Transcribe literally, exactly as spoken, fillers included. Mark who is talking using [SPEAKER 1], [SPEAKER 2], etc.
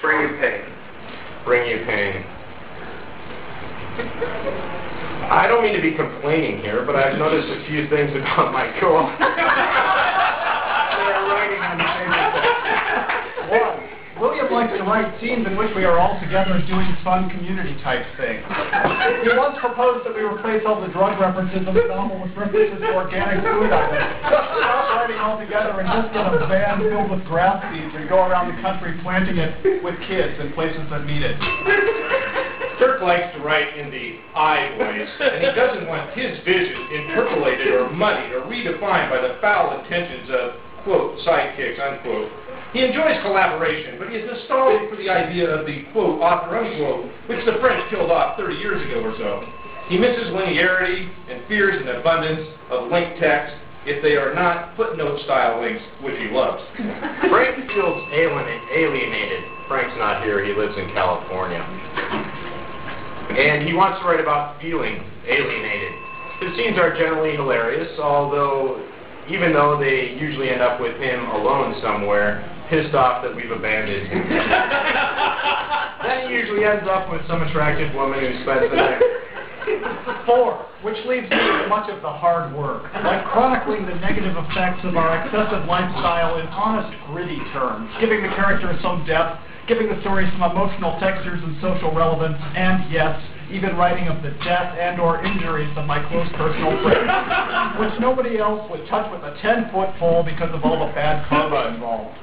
[SPEAKER 1] Bring you pain.
[SPEAKER 2] Bring you pain. I don't mean to be complaining here, but I've noticed a few things about my co-op.
[SPEAKER 3] They're writing on the table. One, William likes to write scenes in which we are all together doing fun community-type things. He once proposed that we replace all the drug references of the novel with references to organic food items. Stop writing altogether and just get a van filled with grass seeds and go around the country planting it with kids in places that need it.
[SPEAKER 4] Kirk likes to write in the I voice, and he doesn't want his vision interpolated or muddied or redefined by the foul intentions of, quote, sidekicks, unquote. He enjoys collaboration, but he is nostalgic for the idea of the, quote, author, unquote, which the French killed off thirty years ago or so. He misses linearity and fears an abundance of linked text if they are not footnote-style links, which he loves.
[SPEAKER 2] Frank feels alienated. Frank's not here. He lives in California. And he wants to write about feeling alienated. His scenes are generally hilarious, although even though they usually end up with him alone somewhere, pissed off that we've abandoned him. Then he usually ends up with some attractive woman who spends the night.
[SPEAKER 3] Four, which leaves me with much of the hard work, like chronicling the negative effects of our excessive lifestyle in honest, gritty terms, giving the characters some depth, giving the story some emotional textures and social relevance, and yes, even writing of the death and or injuries of my close personal friends, which nobody else would touch with a ten-foot pole because of all the bad karma involved.